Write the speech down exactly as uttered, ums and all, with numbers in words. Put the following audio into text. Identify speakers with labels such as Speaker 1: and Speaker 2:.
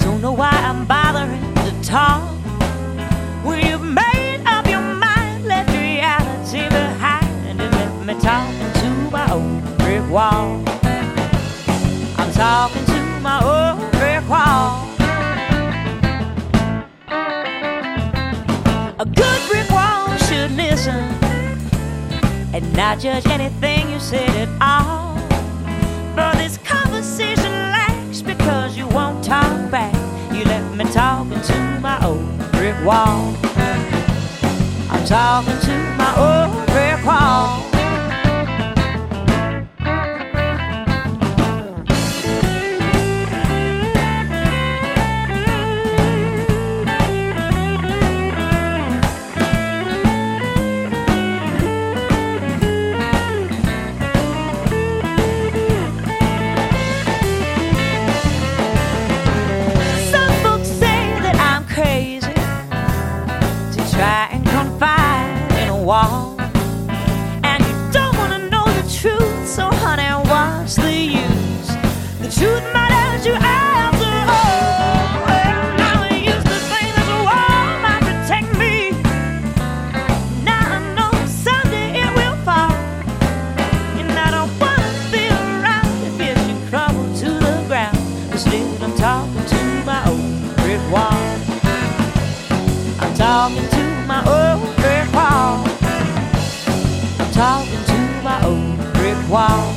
Speaker 1: Don't know why I'm bothering to talk. When you've made up your mind, left reality behind, and left me talking to my old brick wall. I'm talking to my old brick wall. A good brick wall should listen and not judge anything you said at all. But this conversation lacks because you won't talk back. You left me talking to my old brick wall. I'm talking to my old brick wall. Try and confide in a wall, and you don't want to know the truth, so honey, what's the use? The truth might hurt you after all. Well, now I used to think this wall might protect me. Now I know someday it will fall, and I don't want to be around if it should crumble to the ground. But still I'm talking to my old brick wall. I'm talking to my old brick wall. I'm talking to my old brick wall.